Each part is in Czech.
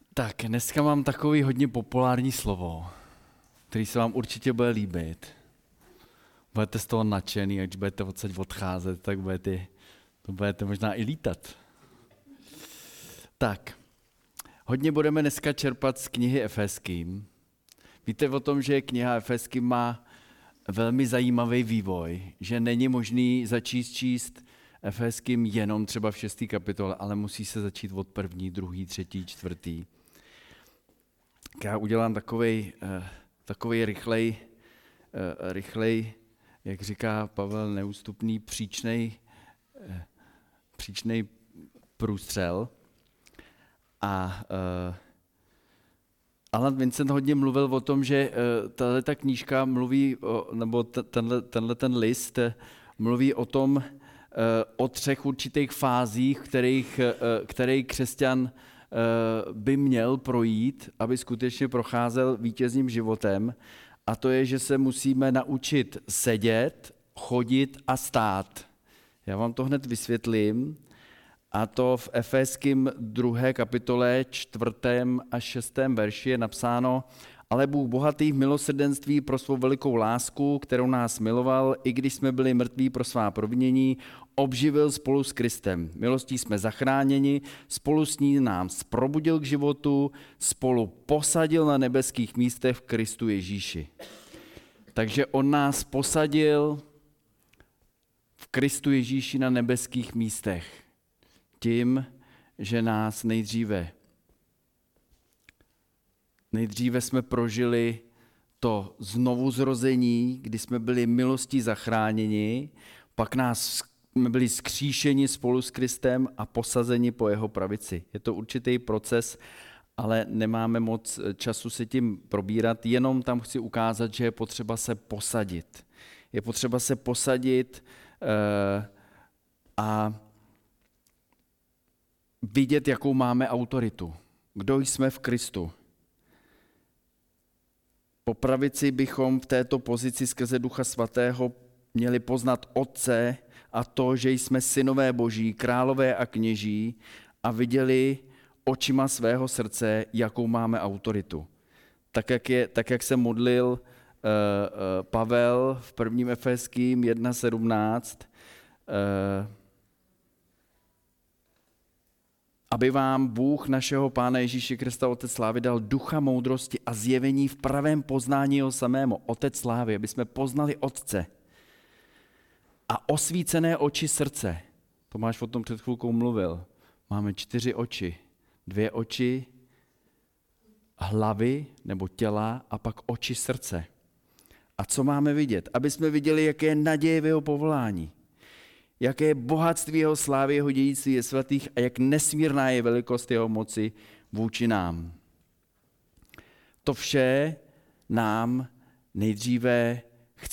Tak, dneska mám takový hodně populární slovo, který se vám určitě bude líbit. Budete z toho nadšený, až budete odsaď odcházet, tak budete možná i lítat. Tak, hodně budeme dneska čerpat z knihy Efeským. Víte o tom, že kniha Efeským má velmi zajímavý vývoj, že není možný začít číst Efeským jenom třeba v 6. kapitole, ale musí se začít od 1., 2., 3., 4. Já udělám takovej rychlej, jak říká Pavel, neústupný příčnej průstřel. A Alan Vincent hodně mluvil o tom, že tato knížka mluví, nebo ten list mluví o tom, o 3 určitých fázích, který křesťan by měl projít, aby skutečně procházel vítězným životem. A to je, že se musíme naučit sedět, chodit a stát. Já vám to hned vysvětlím. A to v Efeským 2. kapitole 4. a 6. verši je napsáno: ale Bůh bohatý v milosrdenství pro svou velikou lásku, kterou nás miloval, i když jsme byli mrtví pro svá provinění, obživil spolu s Kristem. Milostí jsme zachráněni, spolu s ní nám probudil k životu, spolu posadil na nebeských místech v Kristu Ježíši. Takže on nás posadil v Kristu Ježíši na nebeských místech tím, že nás nejdříve jsme prožili to znovuzrození, kdy jsme byli milostí zachráněni, pak jsme byli zkříšeni spolu s Kristem a posazeni po jeho pravici. Je to určitý proces, ale nemáme moc času se tím probírat, jenom tam chci ukázat, že je potřeba se posadit. Je potřeba se posadit a vidět, jakou máme autoritu. Kdo jsme v Kristu. Po pravici bychom v této pozici skrze Ducha Svatého měli poznat Otce a to, že jsme synové Boží, králové a kněží a viděli očima svého srdce, jakou máme autoritu. Tak jak se modlil Pavel v 1. Efeským 1.17, aby vám Bůh našeho Pána Ježíše Krista, Otec slávy, dal ducha moudrosti a zjevení v pravém poznání jeho samému. Otec slávy, aby jsme poznali Otce. A osvícené oči srdce. Tomáš o tom před chvilkou mluvil. Máme 4 oči. 2 oči hlavy nebo těla a pak oči srdce. A co máme vidět? Aby jsme viděli, jaké je naděje v jeho povolání. Jaké je bohatství jeho slávy, jeho dědictví je svatých a jak nesmírná je velikost jeho moci vůči nám. To vše nám nejdříve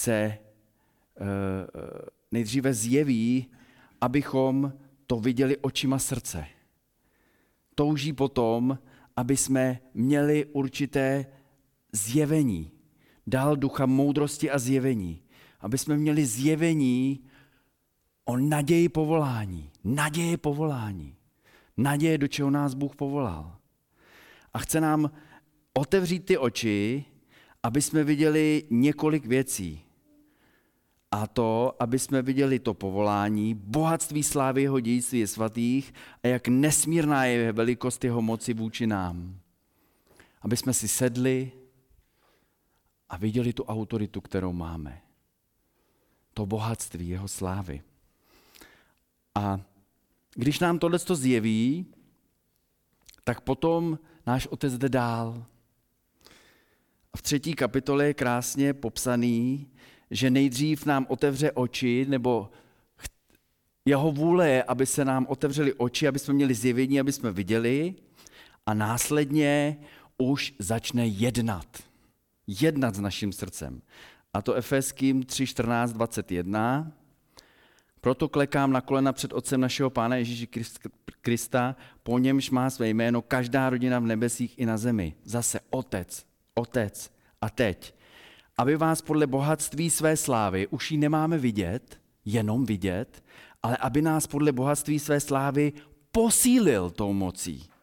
zjeví, abychom to viděli očima srdce. Touží potom, aby jsme měli určité zjevení. Dal ducha moudrosti a zjevení. Aby jsme měli zjevení o naději povolání. Naděje, do čeho nás Bůh povolal. A chce nám otevřít ty oči, aby jsme viděli několik věcí. A to, aby jsme viděli to povolání, bohatství slávy jeho dědictví je svatých a jak nesmírná je velikost jeho moci vůči nám. Aby jsme si sedli a viděli tu autoritu, kterou máme. To bohatství jeho slávy. A když nám tohleto zjeví, tak potom náš Otec jde dál. A v 3. kapitole je krásně popsaný, že nejdřív nám otevře oči, nebo jeho vůle je, aby se nám otevřely oči, aby jsme měli zjevení, aby jsme viděli a následně už začne jednat s naším srdcem. A to Efeským 3.14.21. Proto klekám na kolena před Otcem našeho Pána Ježíše Krista, po němž má své jméno každá rodina v nebesích i na zemi. Zase Otec. A teď, aby vás podle bohatství své slávy, už ji nemáme vidět, jenom vidět, ale aby nás podle bohatství své slávy posílil tou mocí.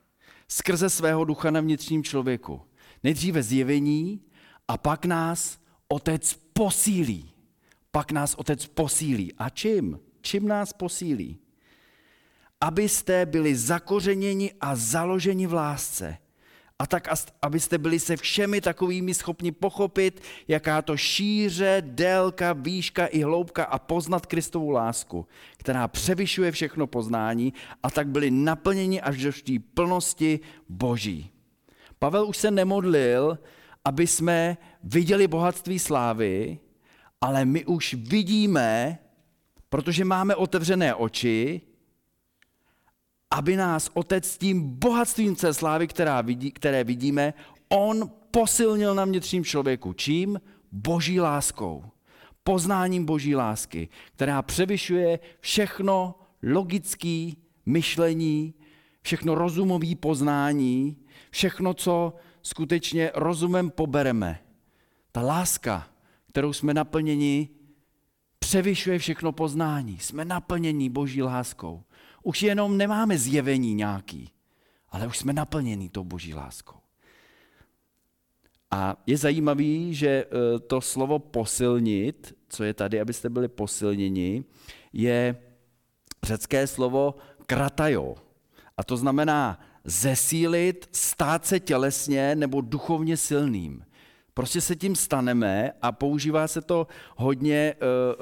skrze svého ducha na vnitřním člověku. Nejdříve zjevení a pak nás Otec posílí. Pak nás Otec posílí. A čím? Čím nás posílí? Abyste byli zakořeněni a založeni v lásce. A tak, abyste byli se všemi takovými schopni pochopit, jaká to šíře, délka, výška i hloubka a poznat Kristovu lásku, která převyšuje všechno poznání, a tak byli naplněni až do té plnosti Boží. Pavel už se nemodlil, aby jsme viděli bohatství slávy, ale my už vidíme, protože máme otevřené oči, aby nás Otec tím bohatstvím té slávy, které vidíme, on posilnil na vnitřním člověku. Čím? Boží láskou. Poznáním Boží lásky, která převyšuje všechno logické myšlení, všechno rozumové poznání, všechno, co skutečně rozumem pobereme. Ta láska, kterou jsme naplněni, převyšuje všechno poznání. Jsme naplněni Boží láskou. Už jenom nemáme zjevení nějaký, ale už jsme naplněni tou Boží láskou. A je zajímavý, že to slovo posilnit, co je tady, abyste byli posilněni, je řecké slovo kratajo. A to znamená zesílit, stát se tělesně nebo duchovně silným. Prostě se tím staneme a používá se to hodně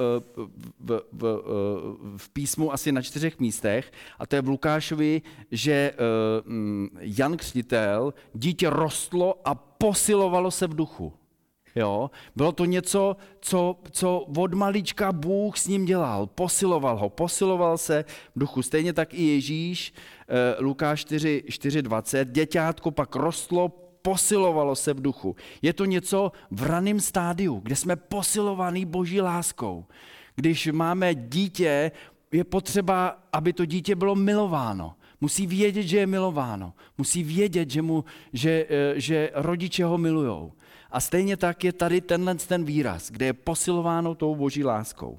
v písmu asi na 4 místech, a to je v Lukášovi, že Jan Křtitel, dítě rostlo a posilovalo se v duchu. Jo? Bylo to něco, co od malička Bůh s ním dělal. Posiloval se v duchu. Stejně tak i Ježíš, Lukáš 4:20, děťátko pak rostlo, posilovalo se v duchu. Je to něco v raném stádiu, kde jsme posilovaní Boží láskou. Když máme dítě, je potřeba, aby to dítě bylo milováno. Musí vědět, že je milováno. Musí vědět, že rodiče ho milujou. A stejně tak je tady ten výraz, kde je posilováno tou Boží láskou.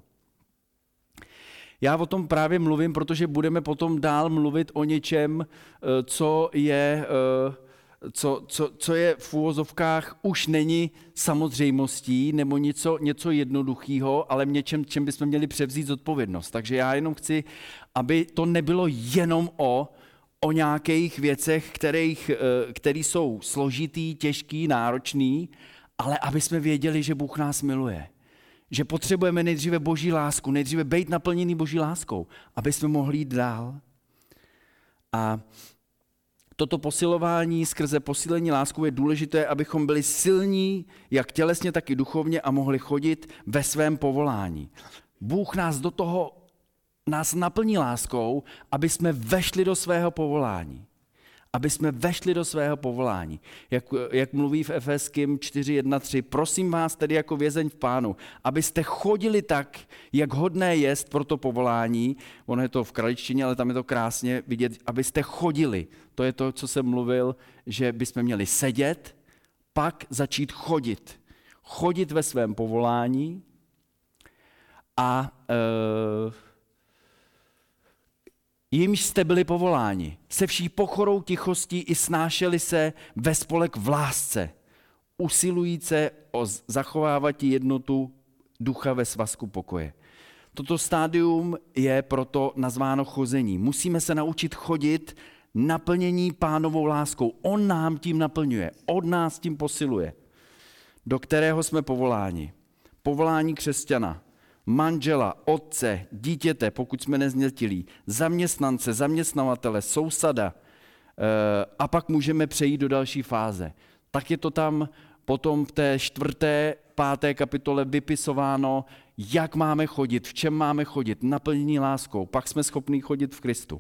Já o tom právě mluvím, protože budeme potom dál mluvit o něčem, co je v uvozovkách už není samozřejmostí nebo něco jednoduchého, ale něčem, čem bychom měli převzít zodpovědnost. Takže já jenom chci, aby to nebylo jenom o nějakých věcech, které jsou složitý, těžký, náročný, ale aby jsme věděli, že Bůh nás miluje. Že potřebujeme nejdříve Boží lásku, nejdříve být naplněný Boží láskou, aby jsme mohli jít dál. A toto posilování skrze posílení láskou je důležité, abychom byli silní, jak tělesně, tak i duchovně, a mohli chodit ve svém povolání. Bůh nás naplní láskou, aby jsme vešli do svého povolání. Aby jsme vešli do svého povolání. Jak mluví v Efeským 4:1-3, prosím vás tedy jako vězeň v Pánu, abyste chodili tak, jak hodné jest pro to povolání. Ono je to v kraličtině, ale tam je to krásně vidět, abyste chodili. To je to, co jsem mluvil, že bychom měli sedět, pak začít chodit. Chodit ve svém povolání a jimž jste byli povoláni, se vší pokorou, tichostí i snášeli se ve spolek v lásce, usilujíce o zachovávat jednotu ducha ve svazku pokoje. Toto stádium je proto nazváno chození. Musíme se naučit chodit naplnění Pánovou láskou. On nám tím naplňuje, on nás tím posiluje, do kterého jsme povoláni. Povolání křesťana, manžela, otce, dítěte, pokud jsme neznětilí, zaměstnance, zaměstnavatele, sousada, a pak můžeme přejít do další fáze. Tak je to tam potom v té 4., 5. kapitole vypisováno, jak máme chodit, v čem máme chodit, naplnění láskou, pak jsme schopni chodit v Kristu.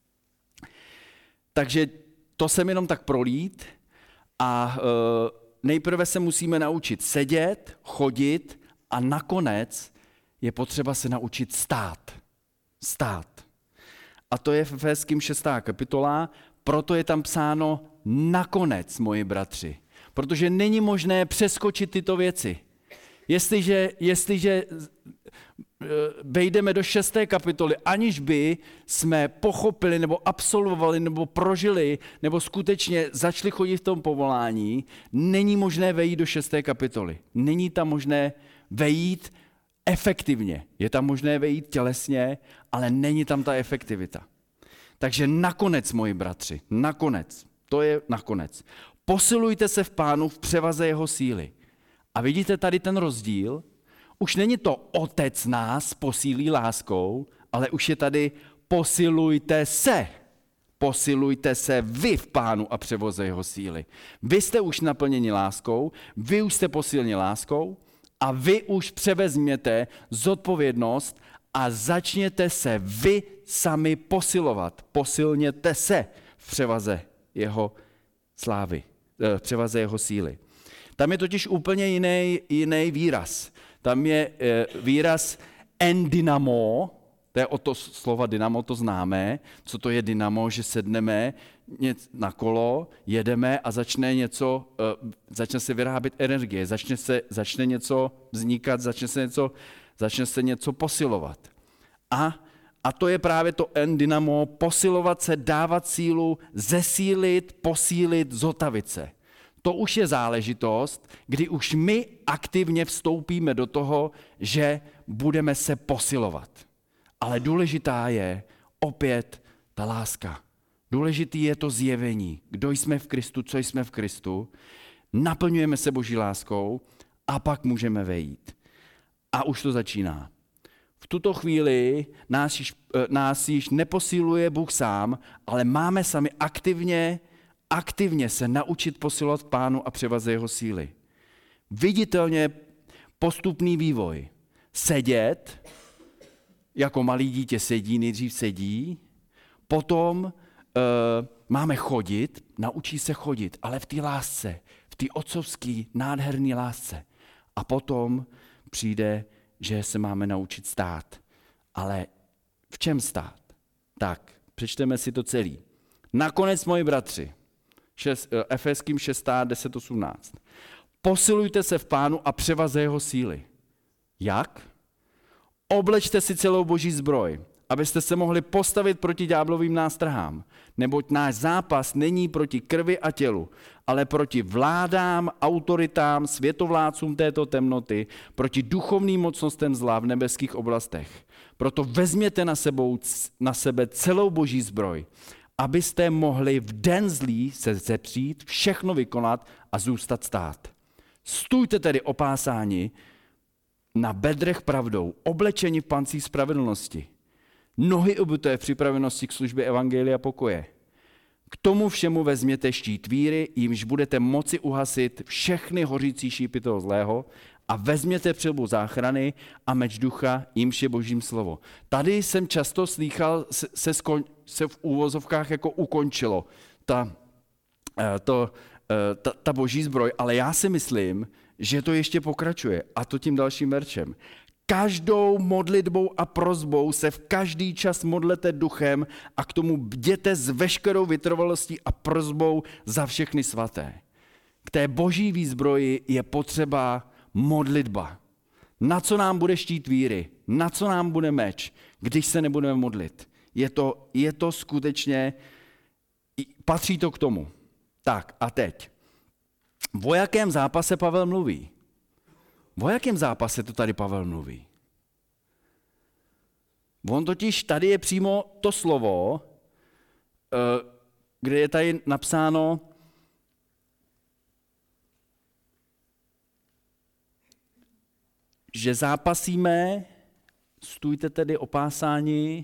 Takže to jsem jenom tak prolít a nejprve se musíme naučit sedět, chodit a nakonec je potřeba se naučit stát. A to je v Efeským 6. kapitola, proto je tam psáno nakonec, moji bratři. Protože není možné přeskočit tyto věci. Jestliže vejdeme do 6. kapitoly, aniž by jsme pochopili nebo absolvovali nebo prožili nebo skutečně začali chodit v tom povolání, není možné vejít do 6. kapitoly. Není tam možné vejít efektivně. Je tam možné vejít tělesně, ale není tam ta efektivita. Takže nakonec, moji bratři, to je nakonec. Posilujte se v Pánu v převaze jeho síly. A vidíte tady ten rozdíl? Už není to Otec nás posílí láskou, ale už je tady posilujte se vy v Pánu a převoze jeho síly. Vy jste už naplněni láskou, vy už jste posíleni láskou a vy už převezměte zodpovědnost a začněte se vy sami posilovat. Posilněte se v převaze jeho slávy, v převaze jeho síly. Tam je totiž úplně jiný výraz. Tam je výraz endynamo, to je od toho slova dynamo, to známe. Co to je dynamo? Že sedneme na kolo, jedeme a začne se vyrábět energie, začne něco vznikat, začne se něco posilovat. A to je právě to endynamo, posilovat se, dávat sílu, zesílit, posílit, zotavit se. To už je záležitost, kdy už my aktivně vstoupíme do toho, že budeme se posilovat. Ale důležitá je opět ta láska. Důležitý je to zjevení. Kdo jsme v Kristu, co jsme v Kristu. Naplňujeme se Boží láskou a pak můžeme vejít. A už to začíná. V tuto chvíli nás již neposiluje Bůh sám, ale máme sami aktivně se naučit posilovat Pánu a převaze jeho síly. Viditelně postupný vývoj. Sedět, jako malý dítě nejdřív sedí, potom máme chodit, naučí se chodit, ale v té lásce, v té otcovské nádherné lásce. A potom přijde, že se máme naučit stát. Ale v čem stát? Tak, přečteme si to celý. Nakonec, moji bratři, Efeským 6, 10, 18. Posilujte se v Pánu a převaze jeho síly. Jak? Oblečte si celou Boží zbroj, abyste se mohli postavit proti ďáblovým nástrahám, neboť náš zápas není proti krvi a tělu, ale proti vládám, autoritám, světovládcům této temnoty, proti duchovným mocnostem zla v nebeských oblastech. Proto vezměte na sebe celou Boží zbroj, abyste mohli v den zlý se zepřít, všechno vykonat a zůstat stát. Stůjte tedy opásáni na bedrech pravdou, oblečeni v pancíř spravedlnosti, nohy obuté v připravenosti k službě evangelia pokoje. K tomu všemu vezměte štít víry, jimž budete moci uhasit všechny hořící šípy toho zlého a vezměte přilbu záchrany a meč ducha, jimž je Božím slovo. Tady jsem často slýchal, se v úvozovkách jako ukončilo ta Boží zbroj, ale já si myslím, že to ještě pokračuje, a to tím dalším veršem. Každou modlitbou a prosbou se v každý čas modlete duchem a k tomu bděte s veškerou vytrvalostí a prosbou za všechny svaté. K té Boží výzbroji je potřeba modlitba. Na co nám bude štít víry? Na co nám bude meč, když se nebudeme modlit? Je to skutečně, patří to k tomu. Tak a teď. O jakém zápase Pavel mluví? O jakém zápase to tady Pavel mluví? On totiž tady je přímo to slovo, kde je tady napsáno, že zápasíme, stůjte tedy opásáni,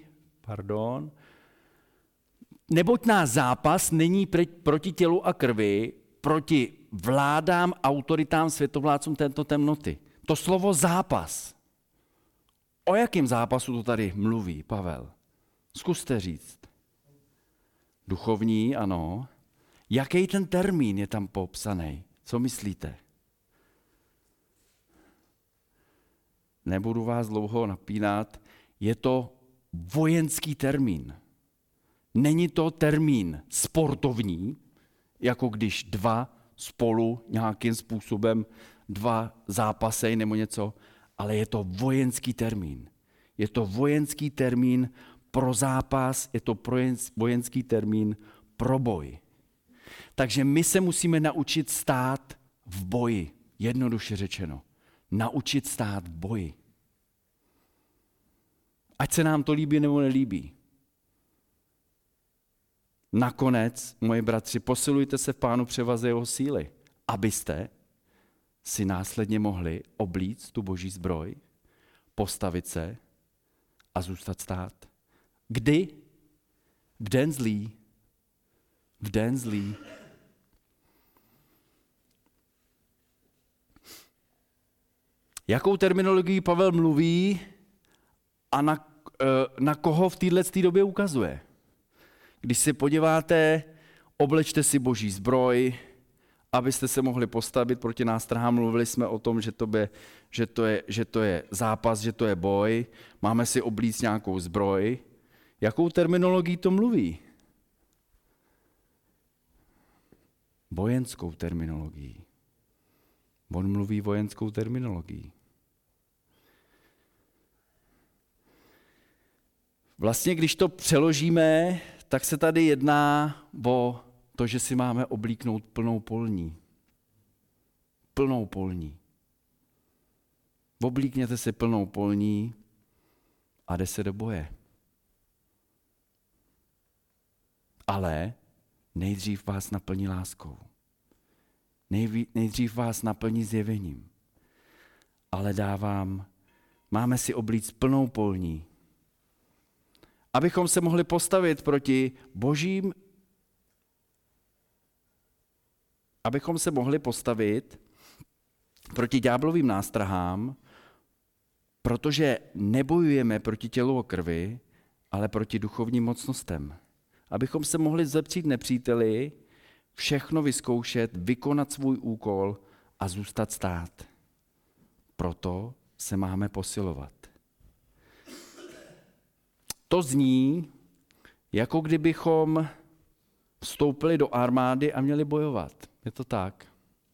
neboť náš zápas není proti tělu a krvi, proti vládám, autoritám, světovládcům této temnoty. To slovo zápas. O jakém zápasu to tady mluví Pavel? Zkuste říct. Duchovní, ano. Jaký ten termín je tam popsaný? Co myslíte? Nebudu vás dlouho napínat. Je to vojenský termín. Není to termín sportovní, jako když dva spolu nějakým způsobem zápasej nebo něco, ale je to vojenský termín. Je to vojenský termín pro zápas, je to vojenský termín pro boj. Takže my se musíme naučit stát v boji, jednoduše řečeno. Naučit stát v boji. Ať se nám to líbí nebo nelíbí. Nakonec, moji bratři, posilujte se v Pánu převaze jeho síly, abyste si následně mohli oblíct tu boží zbroj, postavit se a zůstat stát. Kdy? V den zlý. V den zlý. Jakou terminologii Pavel mluví a na koho v této době ukazuje? Když se podíváte, oblečte si boží zbroj, abyste se mohli postavit proti nástrahám. Mluvili jsme o tom, že to je zápas, že to je boj. Máme si oblíct nějakou zbroj. Jakou terminologii to mluví? Vojenskou terminologií. On mluví vojenskou terminologií. Vlastně, když to přeložíme, tak se tady jedná o to, že si máme oblíknout plnou polní. Plnou polní. Oblíkněte si plnou polní a jde se do boje. Ale nejdřív vás naplní láskou. Nejdřív vás naplní zjevením. Ale máme si oblíct plnou polní, abychom se mohli postavit proti ďáblovým nástrahám, protože nebojujeme proti tělu a krvi, ale proti duchovním mocnostem. Abychom se mohli zepřít nepříteli, všechno vyzkoušet, vykonat svůj úkol a zůstat stát. Proto se máme posilovat. To zní, jako kdybychom vstoupili do armády a měli bojovat. Je to tak?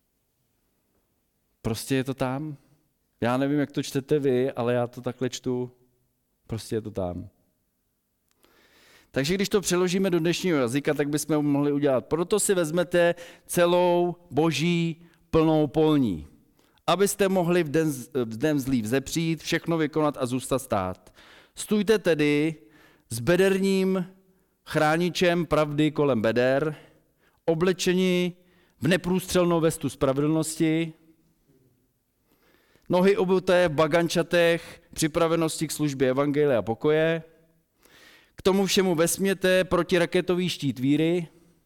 Prostě je to tam? Já nevím, jak to čtete vy, ale já to takhle čtu. Prostě je to tam. Takže když to přeložíme do dnešního jazyka, tak bychom ho mohli udělat. Proto si vezmete celou boží plnou polní, abyste mohli v den zlý vzepřít, všechno vykonat a zůstat stát. Stůjte tedy s bederním chráničem pravdy kolem beder, oblečeni v neprůstřelnou vestu spravedlnosti, nohy obuté v bagančatech připravenosti k službě evangelia a pokoje, k tomu všemu vezměte protiraketový štít víry,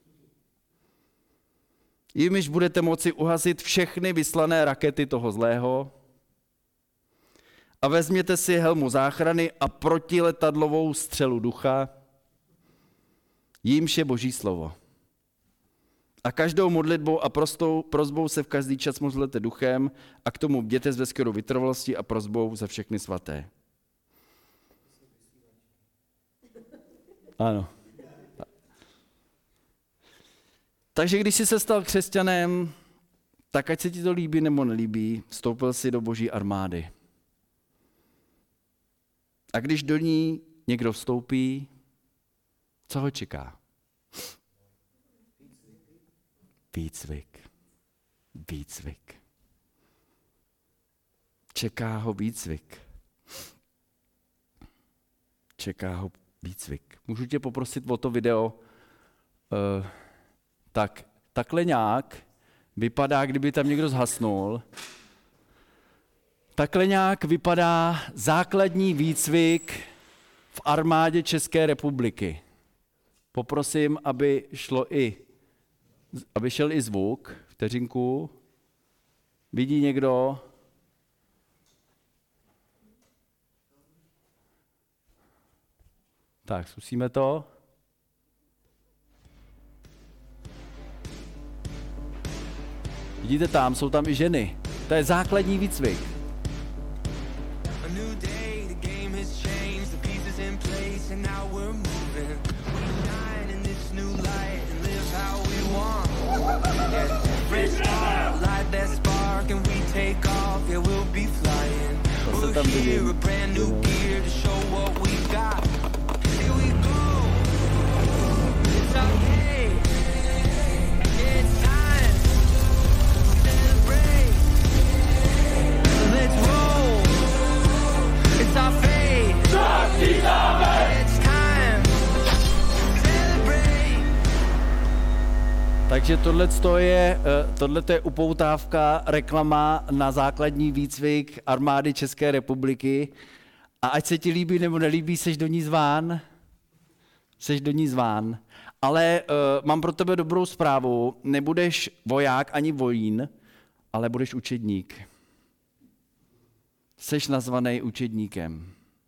jimiž budete moci uhasit všechny vyslané rakety toho zlého, a vezměte si helmu záchrany a protiletadlovou střelu ducha, jímž je Boží slovo. A každou modlitbou a prosbou se v každý čas modlete duchem a k tomu bděte s veškerou vytrvalostí a prosbou za všechny svaté. Ano. Takže když jsi se stal křesťanem, tak ať se ti to líbí nebo nelíbí, vstoupil jsi do Boží armády. A když do ní někdo vstoupí, co ho čeká? Výcvik. Čeká ho výcvik. Můžu tě poprosit o to video? Takhle nějak vypadá, kdyby tam někdo zhasnul. Takhle nějak vypadá základní výcvik v armádě České republiky. Poprosím, aby šel i zvuk. Vteřinku. Vidí někdo? Tak, zkusíme to. Vidíte tam, jsou tam i ženy. To je základní výcvik. se tam vidím. Takže tohle je upoutávka, reklama na základní výcvik armády České republiky. A ať se ti líbí nebo nelíbí, seš do ní zván. Seš do ní zván. Ale mám pro tebe dobrou zprávu. Nebudeš voják ani vojín, ale budeš učedník. Seš nazvaný učedníkem.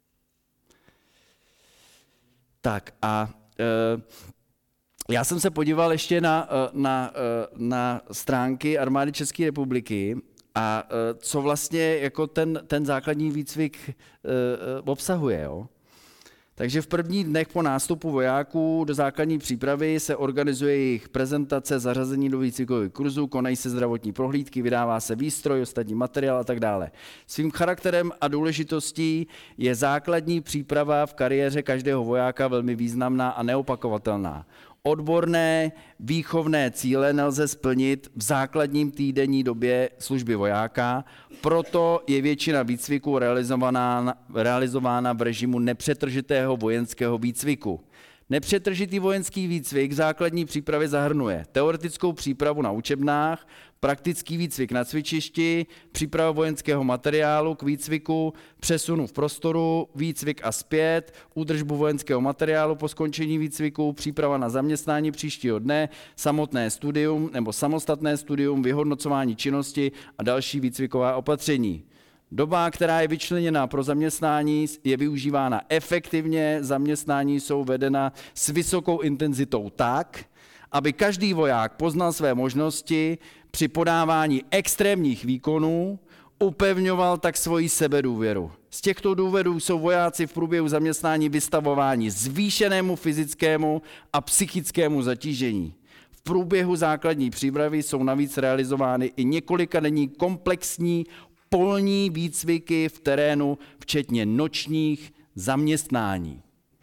Tak a já jsem se podíval ještě na stránky armády České republiky a co vlastně jako ten základní výcvik obsahuje. Jo? Takže v prvních dnech po nástupu vojáků do základní přípravy se organizuje jejich prezentace, zařazení do výcvikových kurzů, konají se zdravotní prohlídky, vydává se výstroj, ostatní materiál a tak dále. Svým charakterem a důležitostí je základní příprava v kariéře každého vojáka velmi významná a neopakovatelná. Odborné výchovné cíle nelze splnit v základním týdenní době služby vojáka, proto je většina výcviku realizována v režimu nepřetržitého vojenského výcviku. Nepřetržitý vojenský výcvik základní přípravy zahrnuje teoretickou přípravu na učebnách, praktický výcvik na cvičišti, příprava vojenského materiálu k výcviku, přesunu v prostoru, výcvik a zpět, údržbu vojenského materiálu po skončení výcviku, příprava na zaměstnání příštího dne, samotné studium nebo samostatné studium, vyhodnocování činnosti a další výcviková opatření. Doba, která je vyčleněna pro zaměstnání, je využívána efektivně, zaměstnání jsou vedena s vysokou intenzitou tak, aby každý voják poznal své možnosti při podávání extrémních výkonů, upevňoval tak svoji sebedůvěru. Z těchto důvodů jsou vojáci v průběhu zaměstnání vystavováni zvýšenému fyzickému a psychickému zatížení. V průběhu základní přípravy jsou navíc realizovány i několikadenní komplexní polní výcviky v terénu, včetně nočních zaměstnání.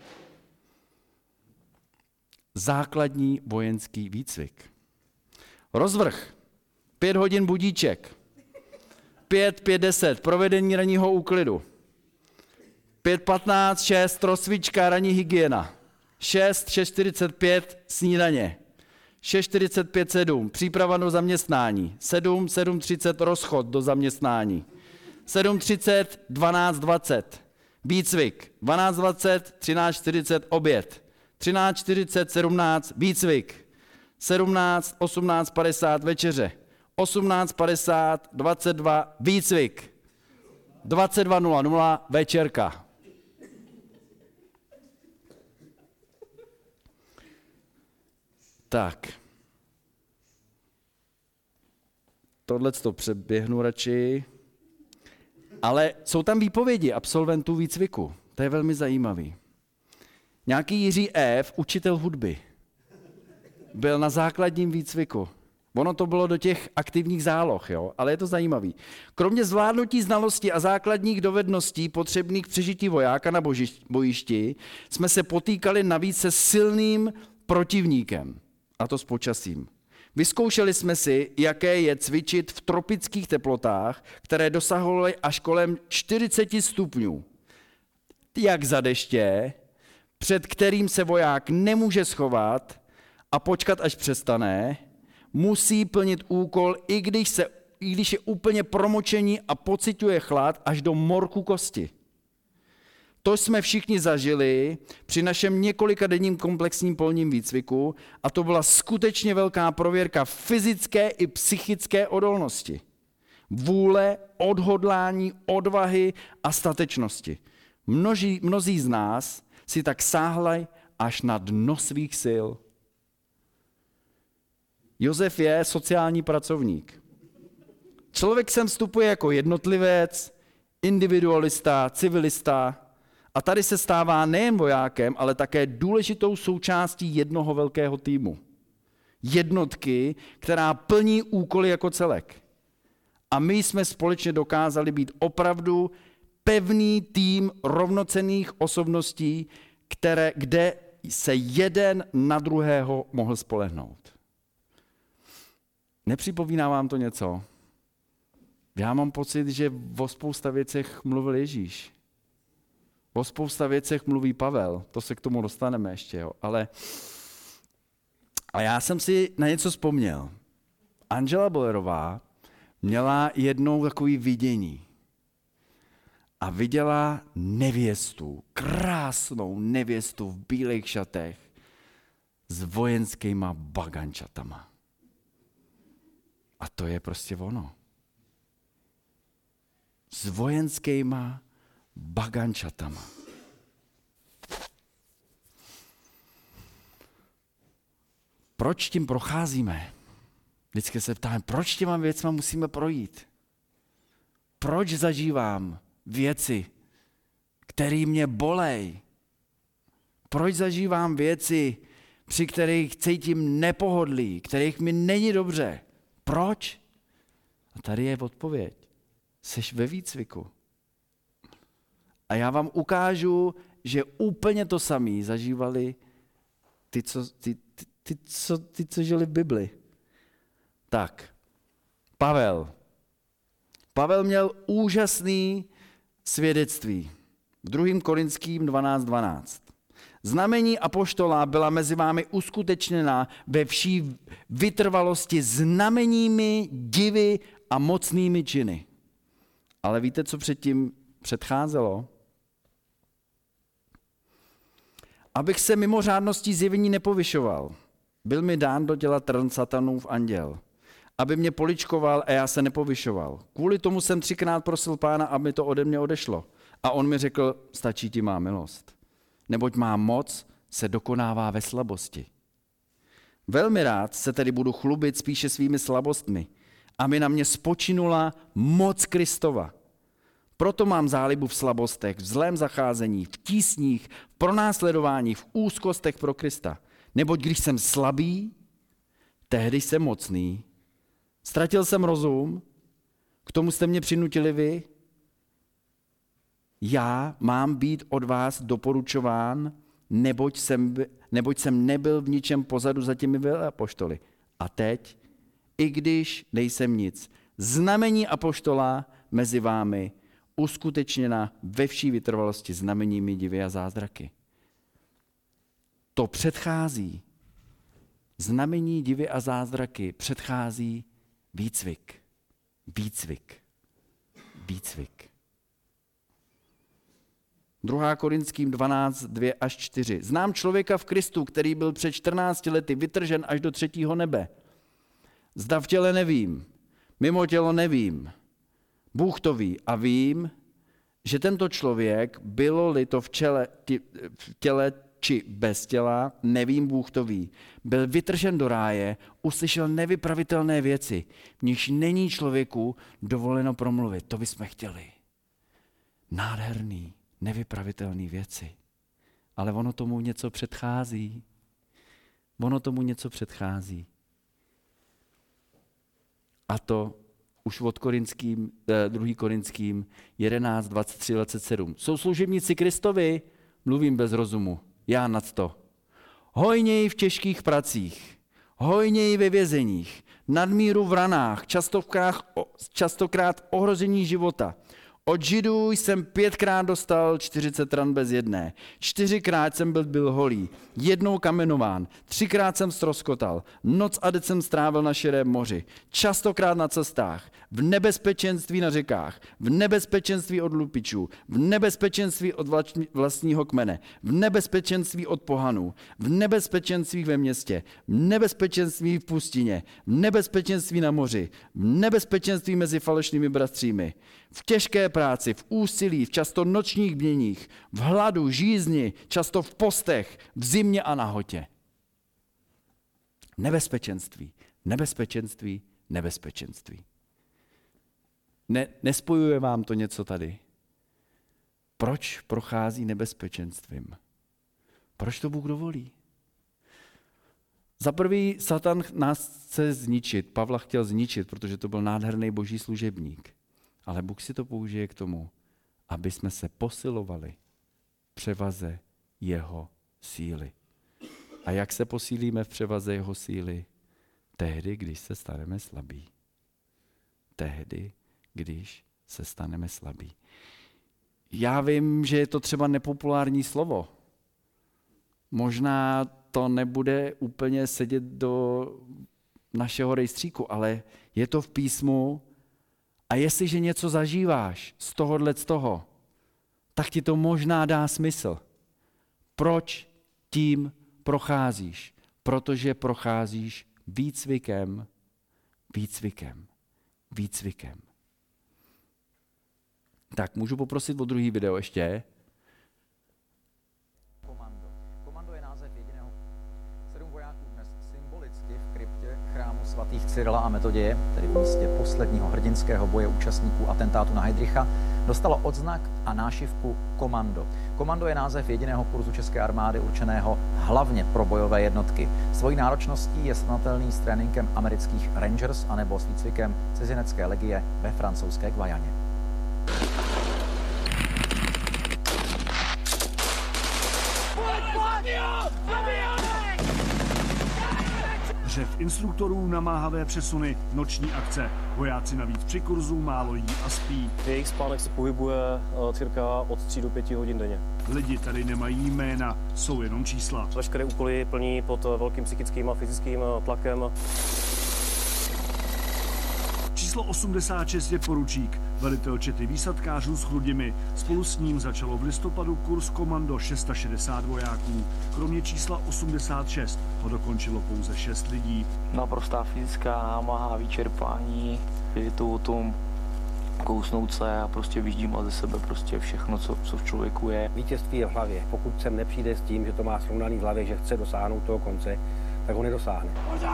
Základní vojenský výcvik. Rozvrh. 5 hodin budíček. 5:10 provedení ranního úklidu. 5:15, 6 rozcvička, ranní hygiena. 6:45 snídaně. 6:45, 7 příprava do zaměstnání. 7:30 rozchod do zaměstnání. 7:30, 12:20 výcvik. 12:20, 13:40 oběd. 13:40, 17 výcvik. 17, 18:50 večeře. 18:50, 22 výcvik. 22:00 večerka. Tak. Tohleto přeběhnu radši. Ale jsou tam výpovědi absolventů výcviku. To je velmi zajímavý. Nějaký Jiří F., učitel hudby, byl na základním výcviku. Ono to bylo do těch aktivních záloh, jo? Ale je to zajímavý. Kromě zvládnutí znalostí a základních dovedností potřebných k přežití vojáka na bojišti jsme se potýkali navíc se silným protivníkem, a to s počasím. Vyzkoušeli jsme si, jaké je cvičit v tropických teplotách, které dosahovaly až kolem 40 stupňů. Jak za deště, před kterým se voják nemůže schovat a počkat, až přestane, musí plnit úkol, i když je úplně promočení a pociťuje chlad až do morku kosti. To jsme všichni zažili při našem několikadenním komplexním polním výcviku a to byla skutečně velká prověrka fyzické i psychické odolnosti, vůle, odhodlání, odvahy a statečnosti. Mnozí z nás si tak sáhli až na dno svých sil. Josef je sociální pracovník. Člověk sem vstupuje jako jednotlivec, individualista, civilista a tady se stává nejen vojákem, ale také důležitou součástí jednoho velkého týmu. Jednotky, která plní úkoly jako celek. A my jsme společně dokázali být opravdu pevný tým rovnocenných osobností, kde se jeden na druhého mohl spolehnout. Nepřipomíná vám to něco? Já mám pocit, že o spousta věcech mluvil Ježíš. O spousta věcech mluví Pavel. To se k tomu dostaneme ještě. Jo. A já jsem si na něco vzpomněl. Angela Bolerová měla jednou takový vidění. A viděla nevěstu, krásnou nevěstu v bílých šatech s vojenskýma bagančatama. A to je prostě ono. S vojenskýma bagančatama. Proč tím procházíme? Vždycky se ptáme, proč těma věcma musíme projít? Proč zažívám věci, které mě bolej? Proč zažívám věci, při kterých cítím nepohodlí, kterých mi není dobře? Proč? A tady je odpověď. Seš ve výcviku. A já vám ukážu, že úplně to samé zažívali ty, co žili v Bibli. Tak, Pavel měl úžasný svědectví. V 2. Korinským 12:12. Znamení apoštola byla mezi vámi uskutečněna ve vší vytrvalosti znameními, divy a mocnými činy. Ale víte, co předtím předcházelo? Abych se mimořádností zjevení nepovyšoval, byl mi dán do těla trn satanův anděl, aby mě poličkoval a já se nepovyšoval. Kvůli tomu jsem 3krát prosil Pána, aby to ode mě odešlo. A on mi řekl, stačí ti má milost. Neboť má moc se dokonává ve slabosti. Velmi rád se tedy budu chlubit spíše svými slabostmi, aby na mě spočinula moc Kristova. Proto mám zálibu v slabostech, v zlém zacházení, v tísních, v pronásledování, v úzkostech pro Krista. Neboť když jsem slabý, tehdy jsem mocný. Ztratil jsem rozum, k tomu jste mě přinutili vy. Já mám být od vás doporučován, neboť jsem nebyl v ničem pozadu za těmi apoštoly. A teď, i když nejsem nic, znamení apoštola mezi vámi uskutečněna ve vší vytrvalosti znameními, divy a zázraky. To předchází. Znamení, divy a zázraky předchází výcvik. Výcvik. Výcvik. 2. Korinským 12, 2-4. Znám člověka v Kristu, který byl před 14 lety vytržen až do 3. nebe. Zda v těle nevím, mimo tělo nevím. Bůh to ví a vím, že tento člověk, bylo-li to v těle či bez těla, nevím, Bůh to ví. Byl vytržen do ráje, uslyšel nevypravitelné věci, v nichž není člověku dovoleno promluvit. To bychom chtěli. Nádherný, nevypravitelné věci. Ale ono tomu něco předchází. Ono tomu něco předchází. A to už od 2. Korinským 11, 23, 27. Jsou služebníci Kristovi, mluvím bez rozumu, já nad to. Hojněji v těžkých pracích, hojněji ve vězeních, nadmíru v ranách, častokrát ohrožení života. Od Židů jsem 5krát dostal 40 ran bez jedné. 4krát jsem byl holý, 1 kamenován, 3krát jsem ztroskotal, noc a den jsem strávil na širém moři, častokrát na cestách, v nebezpečenství na řekách, v nebezpečenství od lupičů, v nebezpečenství od vlastního kmene, v nebezpečenství od pohanů, v nebezpečenství ve městě, v nebezpečenství v pustině, v nebezpečenství na moři, v nebezpečenství mezi falešnými bratřími, v těžké práci, v úsilí, v často nočních bděních, v hladu, žízni, často v postech, v zimě a nahotě. Nebezpečenství, nebezpečenství, nebezpečenství. Nespojuje vám to něco tady? Proč prochází nebezpečenstvím? Proč to Bůh dovolí? Za prvý, Satan nás chce zničit. Pavla chtěl zničit, protože to byl nádherný boží služebník. Ale Bůh si to použije k tomu, aby jsme se posilovali v převaze jeho síly. A jak se posílíme v převaze jeho síly? Tehdy, když se staneme slabí. Tehdy, když se staneme slabí. Já vím, že je to třeba nepopulární slovo. Možná to nebude úplně sedět do našeho rejstříku, ale je to v písmu a jestliže něco zažíváš z toho, tak ti to možná dá smysl. Proč tím procházíš? Protože procházíš výcvikem. Tak, můžu poprosit o druhý video ještě? Komando je název jediného. 7 vojáků dnes symbolicky v kryptě chrámu svatých Cyrila a Metoděje, tedy v místě posledního hrdinského boje účastníků atentátu na Heydricha, dostalo odznak a nášivku Komando. Komando je název jediného kurzu české armády určeného hlavně pro bojové jednotky. Svojí náročností je srovnatelný s tréninkem amerických Rangers anebo s výcvikem cizinecké legie ve francouzské Guyaně. Řev instruktorů, namáhavé přesuny, noční akce. Vojáci navíc při kurzu málo jí a spí. Jejich spánek se pohybuje cirka od 3 do 5 hodin denně. Lidi tady nemají jména, jsou jenom čísla. Veškeré úkoly plní pod velkým psychickým a fyzickým tlakem. Číslo 86 je poručík, velitel čety výsadkářů s Chrudimi. Spolu s ním začalo v listopadu kurz Komando 660 vojáků. Kromě čísla 86 ho dokončilo pouze 6 lidí. Naprostá fyzická námaha, vyčerpání, je to o tom kousnout se a prostě vyždímat ze sebe prostě všechno, co v člověku je. Vítězství je v hlavě. Pokud sem nepřijde s tím, že to má srovnaný v hlavě, že chce dosáhnout toho konce, tak ho nedosáhne.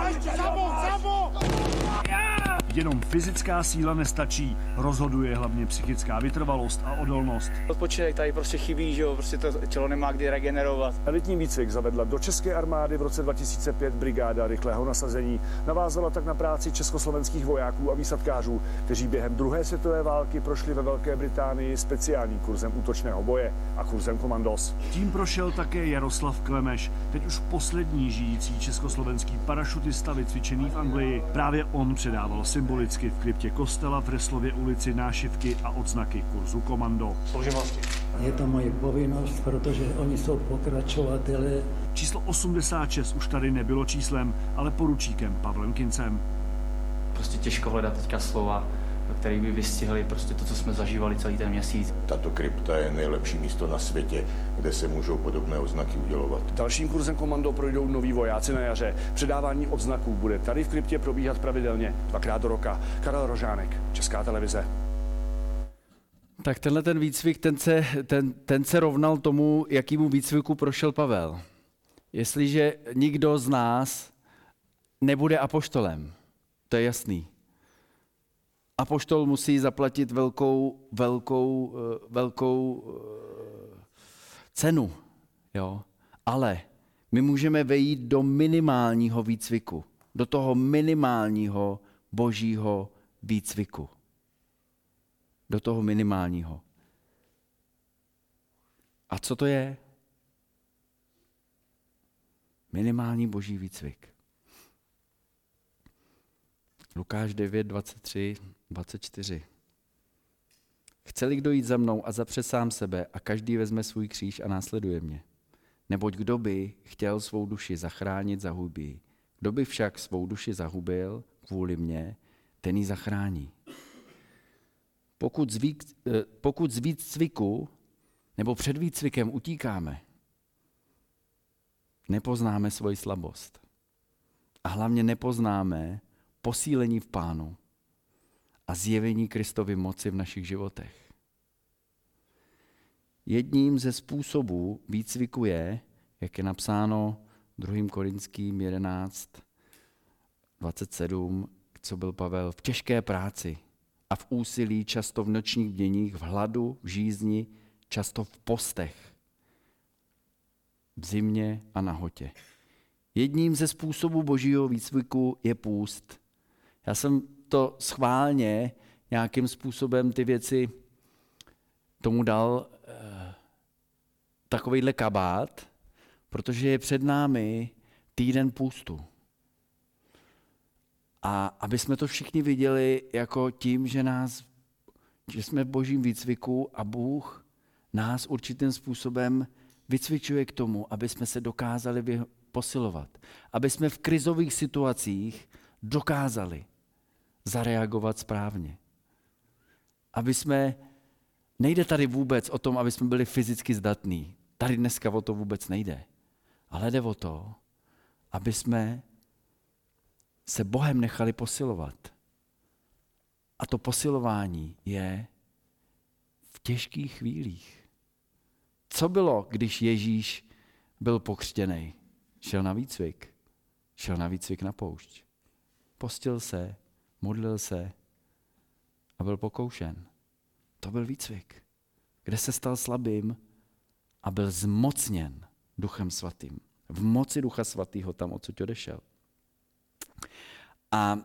Jenom fyzická síla nestačí, rozhoduje hlavně psychická vytrvalost a odolnost. Odpočinek tady prostě chybí, že jo, prostě to tělo nemá kdy regenerovat. Elitní výcvik zavedla do české armády v roce 2005 brigáda rychlého nasazení. Navázala tak na práci československých vojáků a výsadkářů, kteří během druhé světové války prošli ve Velké Británii speciálním kurzem útočného boje a kurzem Komandos. Tím prošel také Jaroslav Klemeš, teď už poslední žijící československý parašutista vycvičený v Anglii. Právě on předával symbolicky v kryptě kostela v Reslově ulici nášivky a odznaky kurzu Komando. Je to moje povinnost, protože oni jsou pokračovatelé. Číslo 86 už tady nebylo číslem, ale poručíkem Pavlem Kincem. Prostě těžko hledat teďka slova, které by vystihly prostě to, co jsme zažívali celý ten měsíc. Tato krypta je nejlepší místo na světě, kde se můžou podobné odznaky udělovat. Dalším kurzem Komando projdou noví vojáci na jaře. Předávání odznaků bude tady v kryptě probíhat pravidelně 2krát do roka. Karel Rožánek, Česká televize. Tak tenhle ten výcvik, ten se rovnal tomu, jakýmu výcviku prošel Pavel. Jestliže nikdo z nás nebude apoštolem, to je jasný. Apoštol musí zaplatit velkou cenu, jo? Ale my můžeme vejít do minimálního výcviku, do toho minimálního božího výcviku. Do toho minimálního. A co to je? Minimální boží výcvik. Lukáš 9, 23, 24. Chce-li kdo jít za mnou a zapře sám sebe a každý vezme svůj kříž a následuje mě. Neboť kdo by chtěl svou duši zachránit, zahubí ji. Kdo by však svou duši zahubil kvůli mně, ten ji zachrání. Pokud z výcviku nebo před výcvikem utíkáme, nepoznáme svoji slabost. A hlavně nepoznáme posílení v Pánu a zjevení Kristovy moci v našich životech. Jedním ze způsobů výcviku je, jak je napsáno 2. Korinským 11, 27, co byl Pavel, v těžké práci a v úsilí, často v nočních bděních, v hladu, v žízni, často v postech, v zimě a nahotě. Jedním ze způsobů božího výcviku je půst. Já jsem to schválně nějakým způsobem ty věci tomu dal takovejhle kabát, protože je před námi týden půstu. A aby jsme to všichni viděli jako tím, že jsme v božím výcviku a Bůh nás určitým způsobem vycvičuje k tomu, aby jsme se dokázali posilovat. Aby jsme v krizových situacích dokázali zareagovat správně. Nejde tady vůbec o tom, aby jsme byli fyzicky zdatní. Tady dneska o to vůbec nejde. Ale jde o to, aby jsme se Bohem nechali posilovat. A to posilování je v těžkých chvílích. Co bylo, když Ježíš byl pokřtěný? Šel na výcvik. Šel na výcvik na poušť. Postil se, modlil se a byl pokoušen. To byl výcvik, kde se stal slabým a byl zmocněn Duchem Svatým. V moci Ducha Svatého tam odsud odešel. A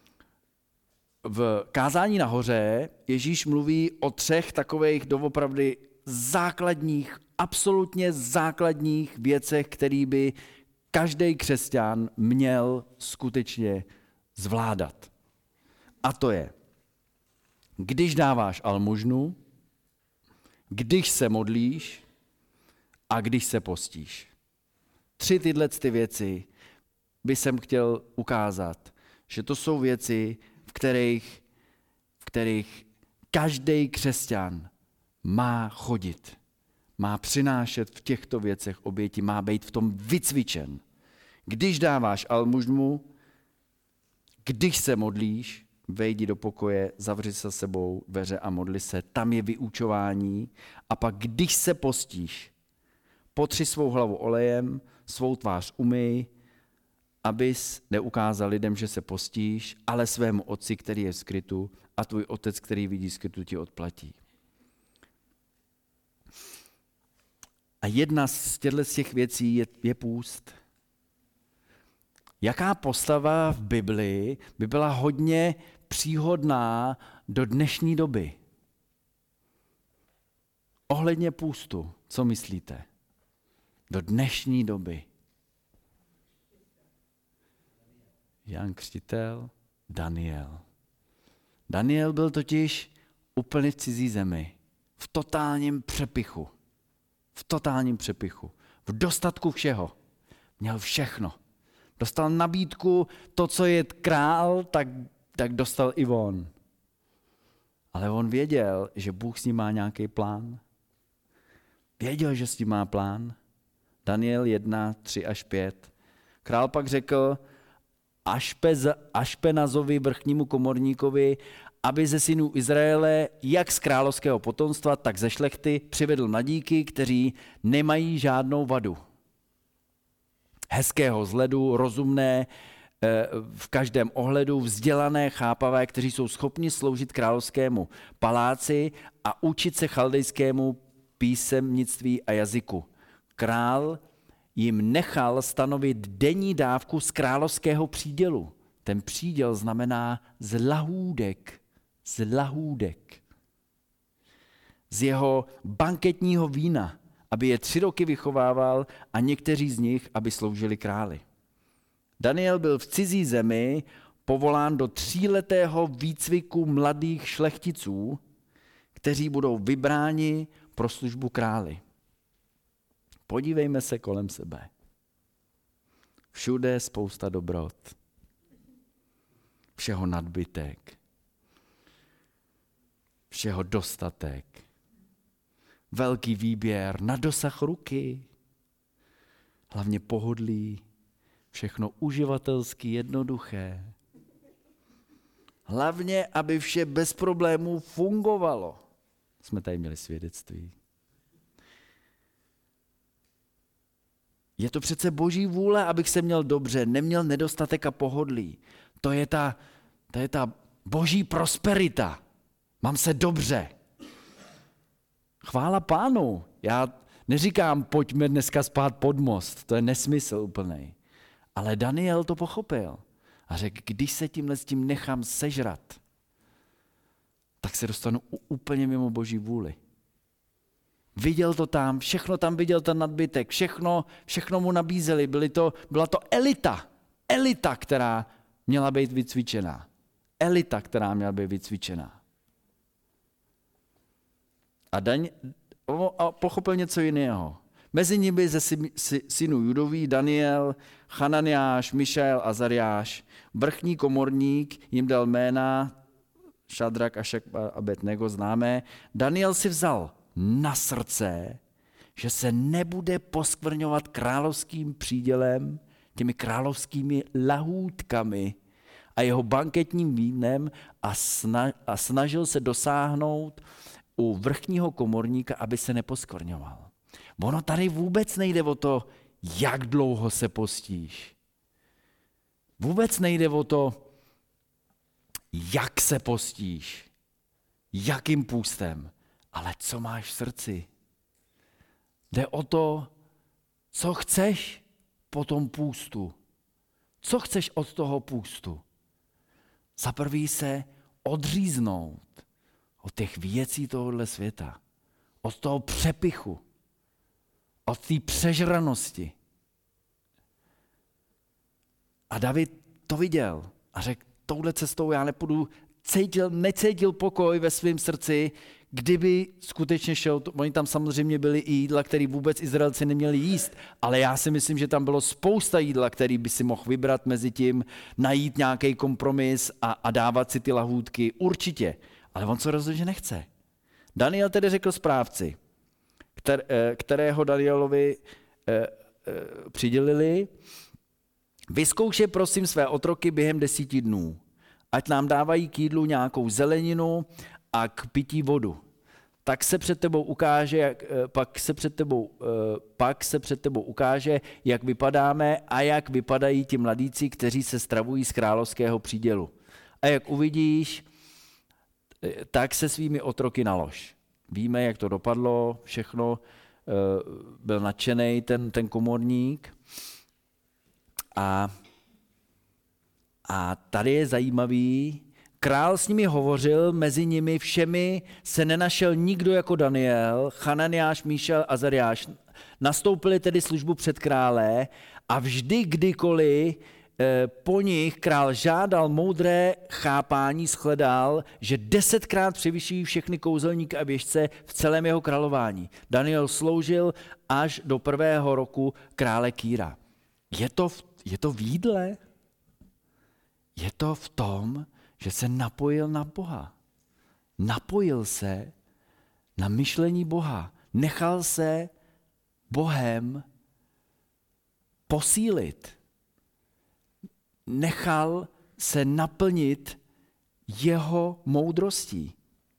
v kázání nahoře Ježíš mluví o 3 takových doopravdy základních, absolutně základních věcech, které by každý křesťan měl skutečně zvládat. A to je, když dáváš almužnu, když se modlíš a když se postíš. 3 tyhle věci by jsem chtěl ukázat, že to jsou věci, v kterých každý křesťan má chodit. Má přinášet v těchto věcech oběti, má být v tom vycvičen. Když dáváš almužnu, když se modlíš, vejdi do pokoje, zavři se sebou dveře a modli se. Tam je vyučování. A pak, když se postíš, potři svou hlavu olejem, svou tvář umyj, abys neukázal lidem, že se postíš, ale svému otci, který je v skrytu, a tvůj otec, který vidí skrytu, ti odplatí. A jedna z těch věcí je půst. Jaká postava v Biblii by byla hodně příhodná do dnešní doby? Ohledně půstu, co myslíte? Do dnešní doby. Jan Křtitel, Daniel. Daniel byl totiž úplně v cizí zemi, v totálním přepichu. V dostatku všeho. Měl všechno. Dostal nabídku, to, co je král, tak dostal i on. Ale on věděl, že Bůh s ním má nějaký plán. Věděl, že s ním má plán. Daniel 1, 3 až 5. Král pak řekl Ašpenazovi, vrchnímu komorníkovi, aby ze synů Izraele, jak z královského potomstva, tak ze šlechty, přivedl mladíky, kteří nemají žádnou vadu. Hezkého vzhledu, rozumné v každém ohledu, vzdělané, chápavé, kteří jsou schopni sloužit královskému paláci a učit se chaldejskému písemnictví a jazyku. Král jim nechal stanovit denní dávku z královského přídělu. Ten příděl znamená z lahůdek. Z jeho banketního vína, aby je 3 roky vychovával a někteří z nich, aby sloužili králi. Daniel byl v cizí zemi povolán do 3letého výcviku mladých šlechticů, kteří budou vybráni pro službu králi. Podívejme se kolem sebe. Všude spousta dobrot. Všeho nadbytek. Všeho dostatek. Velký výběr na dosah ruky. Hlavně pohodlí. Všechno uživatelsky jednoduché. Hlavně, aby vše bez problémů fungovalo. Jsme tady měli svědectví. Je to přece boží vůle, abych se měl dobře, neměl nedostatek a pohodlí. To je ta boží prosperita. Mám se dobře. Chvála Pánu. Já neříkám, pojďme dneska spát pod most. To je nesmysl úplnej. Ale Daniel to pochopil. A řekl, když se tímhle s tím nechám sežrat, tak se dostanu úplně mimo boží vůli. Viděl to tam, všechno tam viděl ten nadbytek, všechno mu nabízeli. Byla to elita, která měla být vycvičená. A pochopil něco jiného. Mezi nimi ze synů Judových Daniel, Hananiáš, Mišael, Azariáš. Vrchní komorník jim dal jména Šadrak, Ašak a Abednego známé. Daniel si vzal na srdce, že se nebude poskvrňovat královským přídělem, těmi královskými lahůdkami a jeho banketním vínem a snažil se dosáhnout u vrchního komorníka, aby se neposkvrňoval. Ono tady vůbec nejde o to, jak dlouho se postíš. Vůbec nejde o to, jak se postíš, jakým půstem, ale co máš v srdci. Jde o to, co chceš po tom půstu. Co chceš od toho půstu? Za prvý se odříznout od těch věcí tohohle světa, od toho přepichu, od té přežranosti. A David to viděl a řekl, touhle cestou já nepůjdu, necítil pokoj ve svém srdci, kdyby skutečně šel, oni tam samozřejmě byli i jídla, které vůbec Izraelci neměli jíst, ale já si myslím, že tam bylo spousta jídla, který by si mohl vybrat mezi tím, najít nějaký kompromis a dávat si ty lahůdky, určitě. Ale on se rozhodl, že nechce. Daniel tedy řekl správci, kterého Danielovi přidělili, vyzkoušej prosím své otroky během 10 dnů, ať nám dávají k jídlu nějakou zeleninu a k pití vodu. Pak se před tebou ukáže, jak vypadáme a jak vypadají ti mladíci, kteří se stravují z královského přídělu. A jak uvidíš, tak se svými otroky nalož. Víme, jak to dopadlo, všechno, byl nadšenej ten komorník. A tady je zajímavý, král s nimi hovořil, mezi nimi všemi se nenašel nikdo jako Daniel, Hananiáš, Míšael, Azariáš. Nastoupili tedy službu před krále a vždy, kdykoliv po nich král žádal moudré chápání, shledal, že 10krát převyšují všechny kouzelníky a věštce v celém jeho králování. Daniel sloužil až do 1. roku krále Kýra. Je to v jídle? Je to v tom, že se napojil na Boha. Napojil se na myšlení Boha. Nechal se Bohem posílit. Nechal se naplnit jeho moudrostí.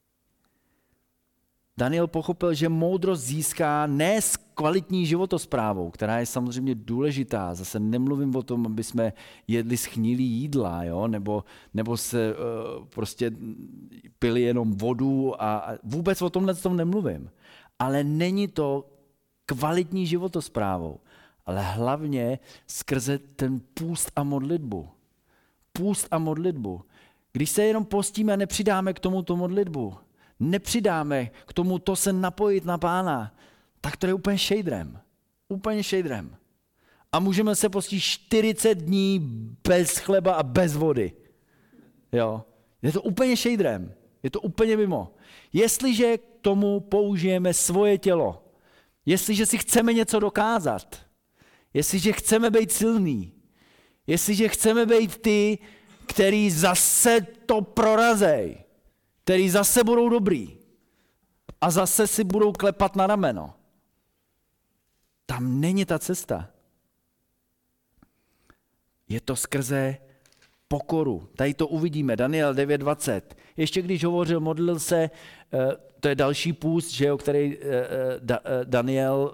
Daniel pochopil, že moudrost získá ne s kvalitní životosprávou, která je samozřejmě důležitá. Zase nemluvím o tom, aby jsme jedli schnilý jídla, jo? Nebo se prostě pili jenom vodu a vůbec o tomhle nemluvím. Ale není to kvalitní životosprávou, ale hlavně skrze ten půst a modlitbu. Půst a modlitbu. Když se jenom postíme a nepřidáme k tomuto modlitbu, nepřidáme k tomu to se napojit na Pána, tak to je úplně šejdrem. Úplně šejdrem. A můžeme se postit 40 dní bez chleba a bez vody. Jo. Je to úplně šejdrem. Je to úplně mimo. Jestliže k tomu použijeme svoje tělo, jestliže si chceme něco dokázat, jestliže chceme být silný, jestliže chceme být ty, který zase to prorazej, který zase budou dobrý a zase si budou klepat na rameno. Tam není ta cesta. Je to skrze pokoru. Tady to uvidíme. Daniel 9.20. Ještě když hovořil, modlil se, to je další půst, že jo, který Daniel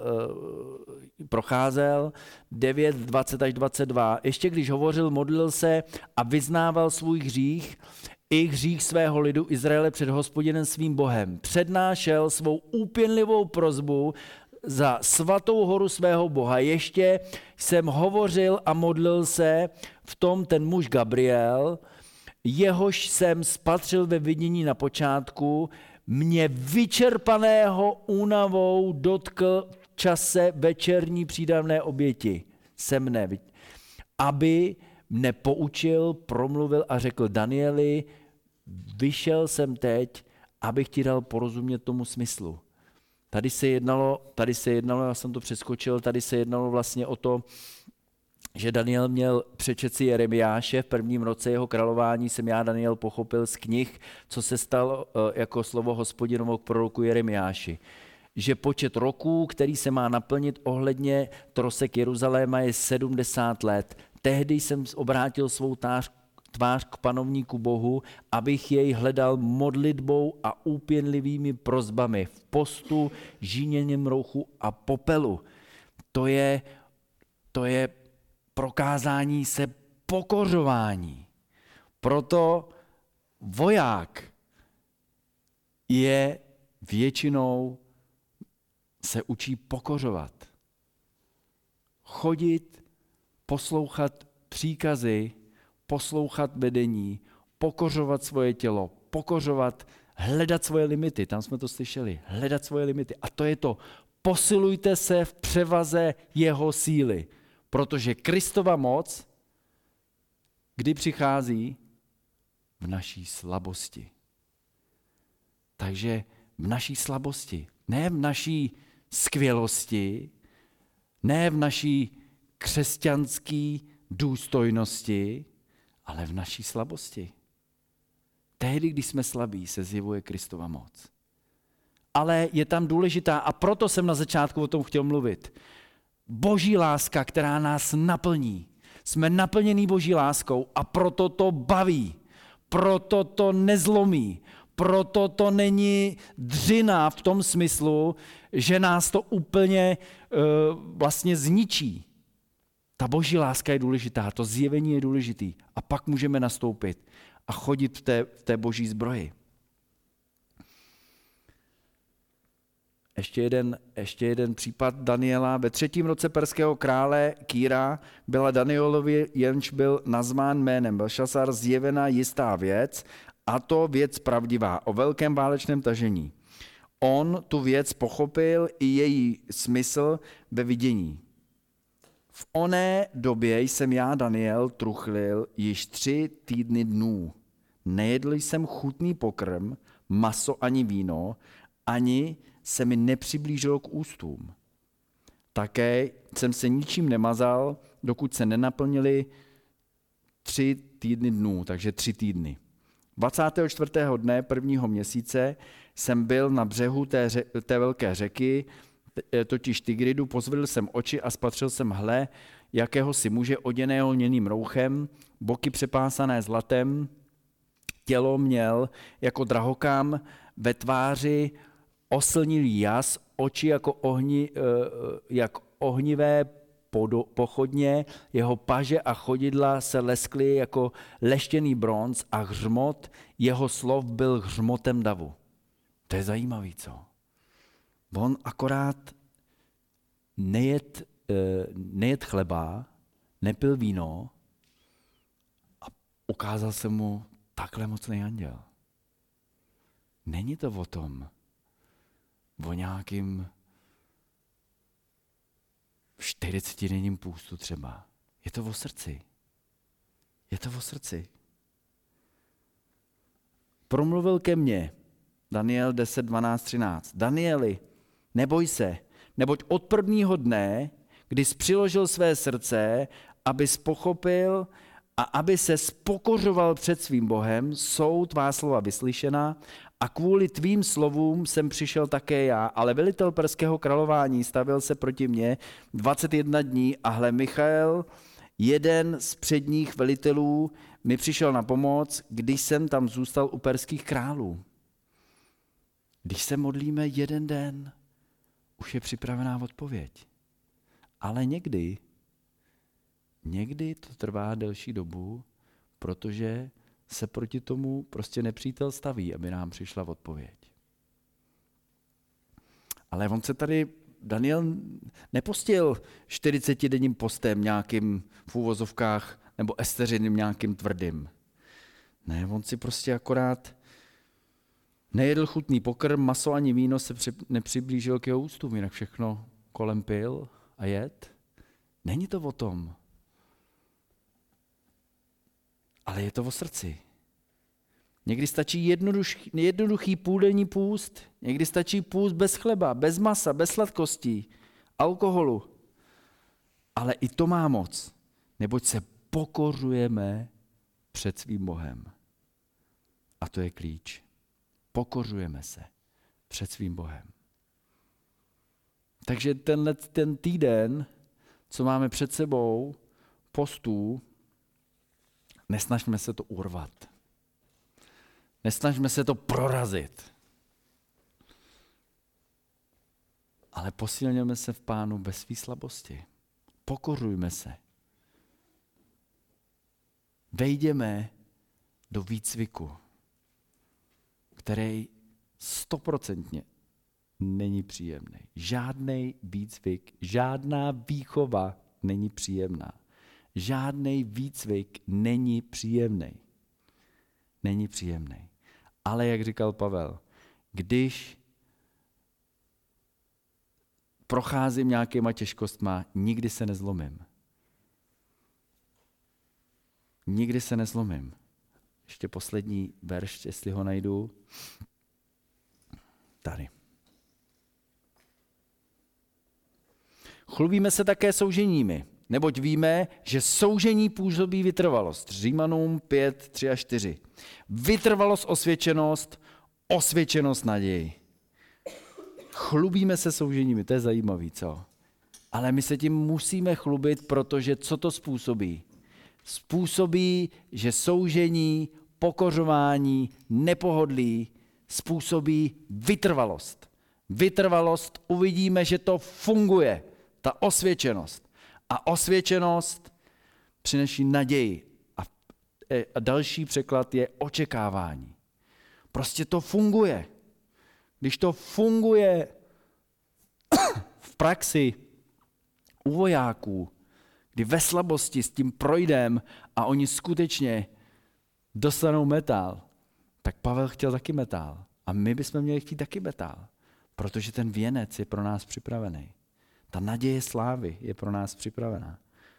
procházel, 9.20 až 22. Ještě když hovořil, modlil se a vyznával svůj hřích, i hřích svého lidu Izraele před Hospodinem svým Bohem. Přednášel svou úpěnlivou prosbu za svatou horu svého Boha. Ještě jsem hovořil a modlil se v tom ten muž Gabriel, jehož jsem spatřil ve vidění na počátku, mě vyčerpaného únavou dotkl v čase večerní přídavné oběti se mne, aby mne poučil, promluvil a řekl: Danieli, vyšel jsem teď, abych ti dal porozumět tomu smyslu. Tady se jednalo, já jsem to přeskočil, tady se jednalo vlastně o to, že Daniel měl přečet si Jeremiáše. V prvním roce jeho králování jsem já, Daniel, pochopil z knih, co se stalo jako slovo Hospodinovo k proroku Jeremiáši. Že počet roků, který se má naplnit ohledně trosek Jeruzaléma, je 70 let. Tehdy jsem obrátil svou tvář k panovníku Bohu, abych jej hledal modlitbou a úpěnlivými prosbami v postu, žíněním rouchu a popelu. To je prokázání se pokořování. Proto voják je většinou se učí pokořovat. Chodit, poslouchat příkazy, poslouchat vedení, pokořovat svoje tělo, hledat svoje limity. Tam jsme to slyšeli, hledat svoje limity. A to je to, posilujte se v převaze jeho síly. Protože Kristova moc, kdy přichází? V naší slabosti. Takže v naší slabosti, ne v naší skvělosti, ne v naší křesťanské důstojnosti, ale v naší slabosti. Tehdy, když jsme slabí, se zjevuje Kristova moc. Ale je tam důležitá, a proto jsem na začátku o tom chtěl mluvit, Boží láska, která nás naplní. Jsme naplnění Boží láskou a proto to baví, proto to nezlomí, proto to není dřina v tom smyslu, že nás to úplně vlastně zničí. Ta Boží láska je důležitá, to zjevení je důležitý a pak můžeme nastoupit a chodit v té Boží zbroji. Ještě jeden případ Daniela. Ve 3. roce perského krále Kýra byla Danielovi, jenž byl nazván jménem Belšasar, zjevena jistá věc, a to věc pravdivá o velkém válečném tažení. On tu věc pochopil i její smysl ve vidění. V oné době jsem já, Daniel, truchlil již 3 týdny dnů. Nejedl jsem chutný pokrm, maso ani víno, ani se mi nepřiblížilo k ústům. Také jsem se ničím nemazal, dokud se nenaplnili 3 týdny dnů, takže 3 týdny. 24. dne 1. měsíce jsem byl na břehu té velké řeky, totiž Tigridu, pozvedl jsem oči a spatřil jsem, hle, jakéhosi muže oděného lněným rouchem, boky přepásané zlatem, tělo měl jako drahokam, ve tváři oslnilý jas, oči jak ohnivé pochodně, jeho paže a chodidla se leskly jako leštěný bronz a hřmot jeho slov byl hřmotem davu. To je zajímavý, co? On akorát nejet chleba, nepil víno a ukázal se mu takhle mocný anděl. Není to o tom, o nějakým 40denním půstu třeba. Je to o srdci. Je to o srdci. Promluvil ke mně, Daniel 10, 12, 13. Danieli, neboj se, neboť od prvního dne, kdy jsi přiložil své srdce, abys pochopil a aby se spokořoval před svým Bohem, jsou tvá slova vyslyšena a kvůli tvým slovům jsem přišel také já, ale velitel perského králování stavil se proti mně 21 dní a hle, Michael, jeden z předních velitelů, mi přišel na pomoc, když jsem tam zůstal u perských králů. Když se modlíme 1 den, už je připravená odpověď. Ale někdy to trvá delší dobu, protože se proti tomu prostě nepřítel staví, aby nám přišla odpověď. Ale on se tady, Daniel, nepostil 40denním postem nějakým v úvozovkách nebo esteřiným nějakým tvrdým. Ne, on si prostě akorát Nejedl chutný pokrm, maso ani víno se nepřiblížil k jeho ústům, jinak všechno kolem pil a jet. Není to o tom. Ale je to o srdci. Někdy stačí jednoduchý půldenní půst, někdy stačí půst bez chleba, bez masa, bez sladkostí, alkoholu. Ale i to má moc, neboť se pokořujeme před svým Bohem. A to je klíč. Pokořujeme se před svým Bohem. Takže ten týden, co máme před sebou, postů, nesnažme se to urvat. Nesnažme se to prorazit. Ale posilněme se v Pánu bez své slabosti. Pokorujme se. Vejděme do výcviku, který 100% není příjemný. Žádný výcvik, žádná výchova není příjemná. Žádný výcvik není příjemný. Není příjemný. Ale jak říkal Pavel, když procházím nějakýma těžkostma, nikdy se nezlomím. Nikdy se nezlomím. Ještě poslední verš, jestli ho najdu. Tady. Chlubíme se také souženími, neboť víme, že soužení působí vytrvalost. Římanům 5, 3 a 4. Vytrvalost, osvědčenost, naději. Chlubíme se souženími, to je zajímavý, co? Ale my se tím musíme chlubit, protože co to způsobí? Způsobí, že soužení, pokořování, nepohodlí způsobí vytrvalost. Vytrvalost, uvidíme, že to funguje, ta osvědčenost. A osvědčenost přináší naději. A další překlad je očekávání. Prostě to funguje. Když to funguje v praxi u vojáků, kdy ve slabosti s tím projdem a oni skutečně dostanou metál, tak Pavel chtěl taky metál. A my bychom měli chtít taky metál, protože ten věnec je pro nás připravený. Ta naděje slávy je pro nás připravená.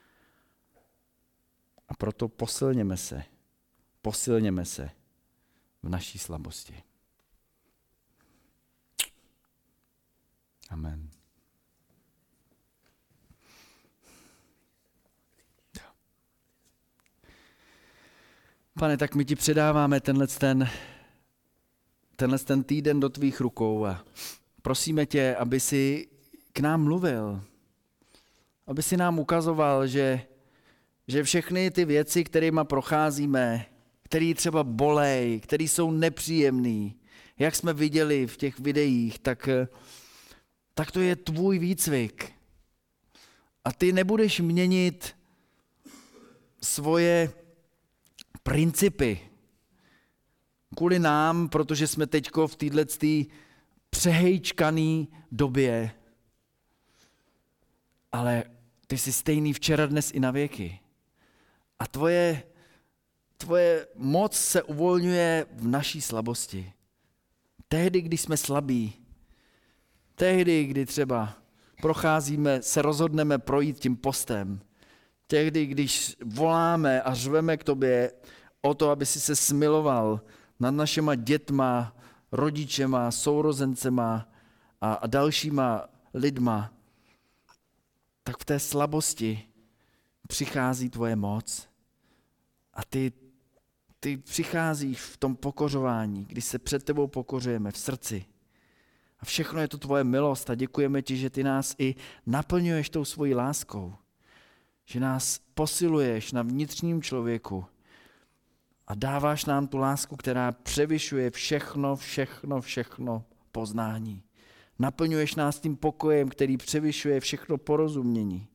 A proto posilněme se v naší slabosti. Amen. Pane, tak my ti předáváme tenhle týden do tvých rukou a prosíme tě, aby si k nám mluvil, aby si nám ukazoval, že všechny ty věci, kterými procházíme, které třeba bolej, které jsou nepříjemné, jak jsme viděli v těch videích, tak to je tvůj výcvik. A ty nebudeš měnit svoje principy kvůli nám, protože jsme teďko v této přehejčkané době. Ale ty jsi stejný včera, dnes i na věky. A tvoje moc se uvolňuje v naší slabosti. Tehdy, když jsme slabí, tehdy, kdy třeba procházíme, se rozhodneme projít tím postem, tehdy, když voláme a řveme k tobě o to, aby si se smiloval nad našima dětma, rodičema, sourozencema a dalšíma lidma, tak v té slabosti přichází tvoje moc a ty přicházíš v tom pokořování, kdy se před tebou pokořujeme v srdci. A všechno je to tvoje milost a děkujeme ti, že ty nás i naplňuješ tou svojí láskou. Že nás posiluješ na vnitřním člověku a dáváš nám tu lásku, která převyšuje všechno poznání. Naplňuješ nás tím pokojem, který převyšuje všechno porozumění.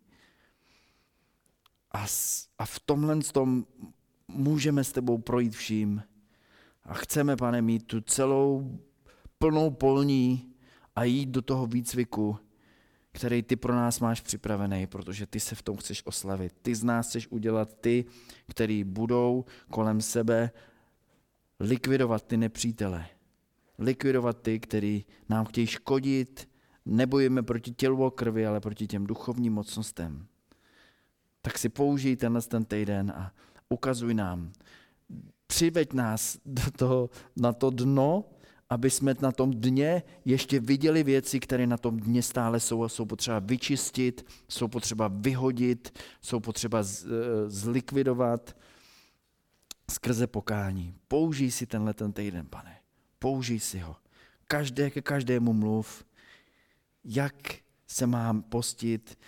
A v tomhle můžeme s tebou projít vším. A chceme, Pane, mít tu celou plnou polní a jít do toho výcviku, který ty pro nás máš připravený, protože ty se v tom chceš oslavit. Ty z nás chceš udělat ty, který budou kolem sebe likvidovat ty nepřítele. likvidovat ty, kteří nám chtějí škodit. Nebojujeme proti tělu a krvi, ale proti těm duchovním mocnostem. Tak si použij ten týden a ukazuj nám. Přiveď nás na to dno, aby jsme na tom dně ještě viděli věci, které na tom dně stále jsou a jsou potřeba vyčistit, jsou potřeba vyhodit, jsou potřeba zlikvidovat skrze pokání. Použij si ten týden, Pane. Použij si ho. Ke každému mluv, jak se mám postit,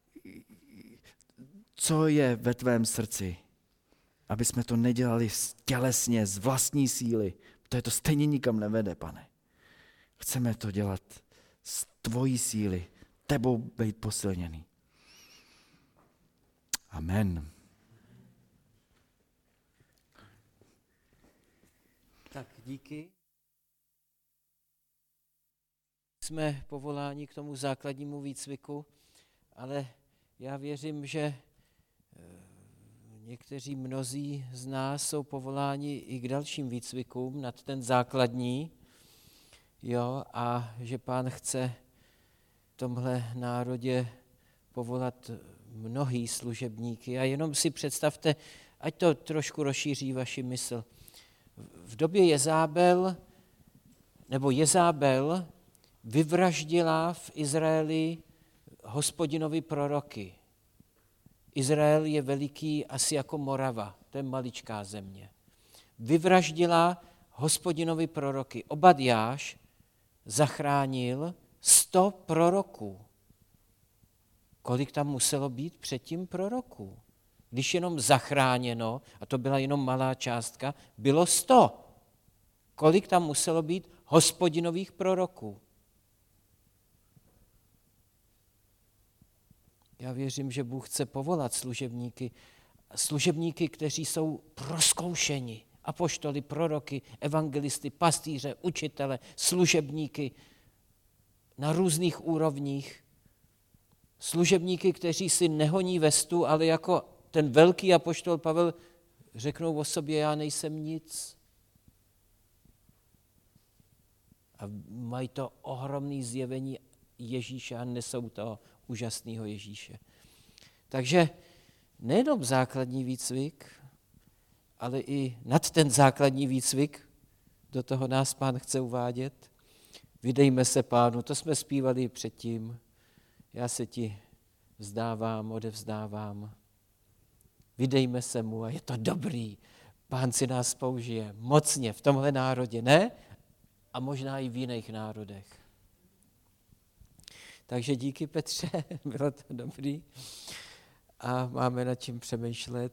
co je ve tvém srdci, aby jsme to nedělali tělesně, z vlastní síly. To stejně nikam nevede, Pane. Chceme to dělat z tvojí síly, tebou být posilněný. Amen. Tak díky. Jsme povoláni k tomu základnímu výcviku, ale já věřím, že někteří mnozí z nás jsou povoláni i k dalším výcvikům nad ten základní, jo, a že Pán chce v tomhle národě povolat mnohý služebníky. A jenom si představte, ať to trošku rozšíří vaši mysl. V době Jezabel vyvraždila v Izraeli Hospodinovi proroky. Izrael je veliký asi jako Morava, to je maličká země. Vyvraždila Hospodinovi proroky. Obadjáš zachránil 100 proroků. Kolik tam muselo být předtím proroků? Když jenom zachráněno, a to byla jenom malá částka, bylo 100. Kolik tam muselo být Hospodinových proroků? Já věřím, že Bůh chce povolat služebníky, kteří jsou prozkoušeni. Apoštoly, proroky, evangelisty, pastýře, učitele, služebníky na různých úrovních. Služebníky, kteří si nehoní vestu, ale jako ten velký apoštol Pavel řeknou o sobě, já nejsem nic. A mají to ohromné zjevení Ježíše a nesou toho úžasného Ježíše. Takže nejenom základní výcvik, ale i nad ten základní výcvik, do toho nás Pán chce uvádět. Vydejme se Pánu, to jsme zpívali předtím. Já se ti vzdávám, odevzdávám. Vydejme se mu a je to dobrý. Pán si nás použije mocně v tomhle národě, ne? A možná i v jiných národech. Takže díky Petře, bylo to dobrý a máme nad čím přemýšlet.